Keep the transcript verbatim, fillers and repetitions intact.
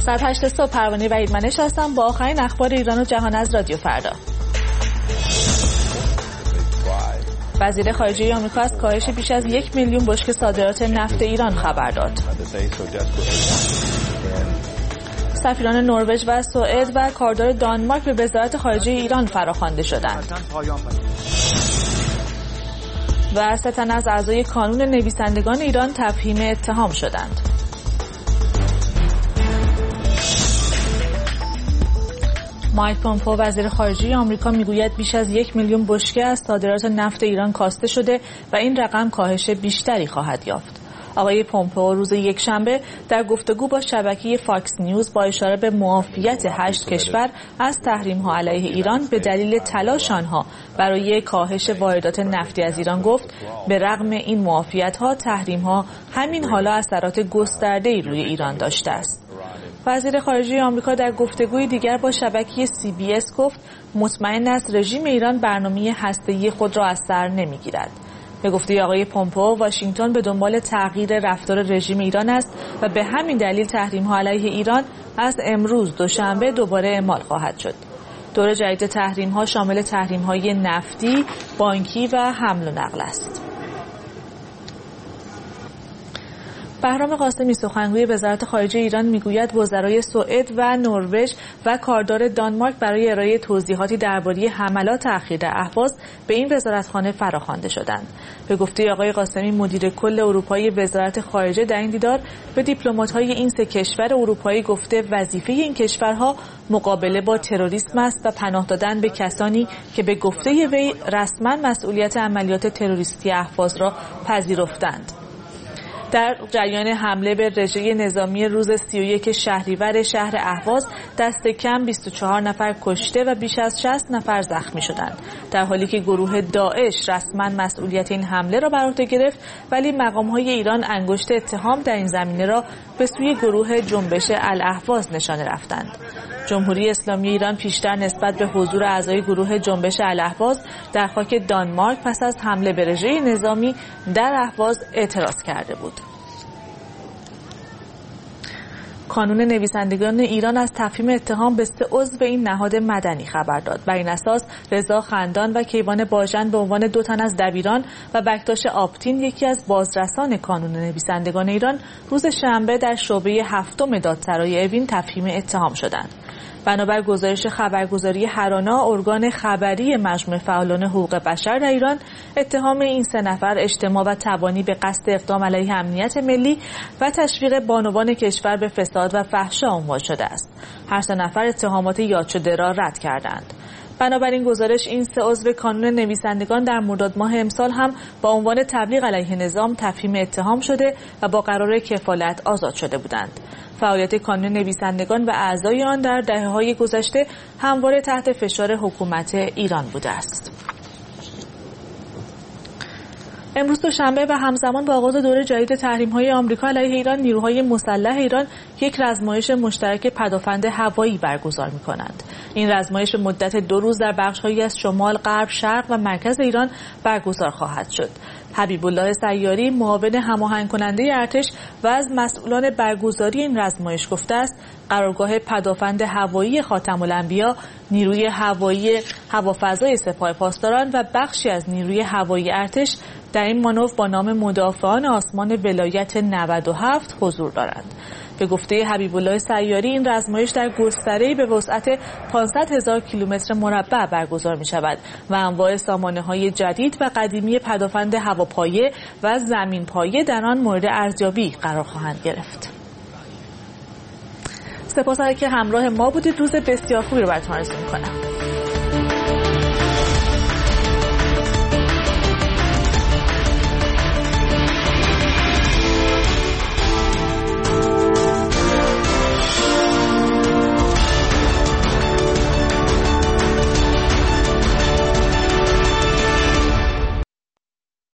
ساعت هشت صبح پروانه وحید منش هستم با آخرین اخبار ایران و جهان از رادیو فردا. وزیر خارجه آمریکا از کاهش بیش از یک میلیون بشکه صادرات نفت ایران خبر داد. سفیران نروژ و سوئد و کاردار دانمارک به وزارت خارجه ایران فراخوانده شدند. و سه تن از اعضای کانون نویسندگان ایران تفهیم اتهام شدند. مایک پومپئو وزیر خارجه آمریکا میگوید بیش از یک میلیون بشکه از صادرات نفت ایران کاسته شده و این رقم کاهش بیشتری خواهد یافت. آقای پومپئو روز یکشنبه در گفتگو با شبکه فاکس نیوز با اشاره به معافیت هشت کشور از تحریم‌ها علیه ایران به دلیل تلاش آنها برای کاهش واردات نفتی از ایران گفت به رغم این معافیت‌ها تحریم‌ها همین حالا اثرات گسترده‌ای روی ایران داشته است. وزیر خارجه آمریکا در گفتگوی دیگر با شبکه سی بی اس گفت مطمئن است رژیم ایران برنامه هسته‌ای خود را از سر نمی‌گیرد. به گفته آقای پومپئو واشنگتن به دنبال تغییر رفتار رژیم ایران است و به همین دلیل تحریم‌ها علیه ایران از امروز دوشنبه دوباره اعمال خواهد شد. دور جدید تحریم‌ها شامل تحریم‌های نفتی، بانکی و حمل و نقل است. بهرام قاسمی سخنگوی وزارت خارجه ایران میگوید وزرای سوئد و نروژ و کاردار دانمارک برای ارائه توضیحاتی درباره حملات اخیر در اهواز به این وزارتخانه فراخوانده شدند. به گفته آقای قاسمی مدیر کل اروپایی وزارت خارجه در این دیدار به دیپلمات‌های این سه کشور اروپایی گفته وظیفه این کشورها مقابله با تروریسم است و پناه دادن به کسانی که به گفته وی رسما مسئولیت عملیات تروریستی اهواز را پذیرفتند. در جریان حمله به رژه نظامی روز سی و یک شهریور شهر اهواز دست کم بیست و چهار نفر کشته و بیش از شصت نفر زخمی شدند، در حالی که گروه داعش رسما مسئولیت این حمله را بر عهده گرفت، ولی مقام‌های ایران انگشت اتهام در این زمینه را به سوی گروه جنبش الاهواز نشانه رفتند. جمهوری اسلامی ایران پیشتر نسبت به حضور اعضای گروه جنبش الاهواز در خاک دانمارک پس از حمله به رژه نظامی در اهواز اعتراض کرده بود. کانون نویسندگان ایران از تفهیم اتهام به سه عضو این نهاد مدنی خبر داد. بر این اساس رضا خندان و کیوان باژن به عنوان دو تن از دبیران و بکتاش آپتین یکی از بازرسان کانون نویسندگان ایران روز شنبه در شعبه هفتم دادسرای اوین تفهیم اتهام شدند. بنابر گزارش خبرگزاری هرانا ارگان خبری مجموعه فعالان حقوق بشر در ایران، اتهام این سه نفر اجتماع و تبانی به قصد اقدام علیه امنیت ملی و تشویق بانوان کشور به فساد و فحشا عنوان شده است. هر سه نفر اتهامات یاد شده را رد کردند. بنابراین گزارش این سه عضو کانون نویسندگان در مرداد ماه امسال هم با عنوان تبلیغ علیه نظام تفهیم اتهام شده و با قرار کفالت آزاد شده بودند. فعالیت کانون نویسندگان و اعضای آن در دهه‌های گذشته همواره تحت فشار حکومت ایران بوده است. امروز دوشنبه و همزمان با آغاز دور جدید تحریم‌های آمریکا علیه ایران، نیروهای مسلح ایران یک رزمایش مشترک پدافند هوایی برگزار می‌کنند. این رزمایش مدت دو روز در بخش‌هایی از شمال، غرب، شرق و مرکز ایران برگزار خواهد شد. حبیب الله سیاری معاون هماهنگ کننده ارتش و از مسئولان برگزاری این رزمایش گفته است قرارگاه پدافند هوایی خاتم الانبیا، نیروی هوایی هوافضای سپاه پاسداران و بخشی از نیروی هوایی ارتش در این مانور با نام مدافعان آسمان ولایت نود و هفت حضور دارند. به گفته حبیب الله سیاری این رزمایش در گستره‌ای به وسعت پانصد هزار کیلومتر مربع برگزار می شود و انواع سامانه‌های جدید و قدیمی پدافند هواپایه و زمینپایه در آن مورد ارزیابی قرار خواهند گرفت. سپاس که همراه ما بودید. روز بسیار خوبی رو براتون آرزو می‌کنم.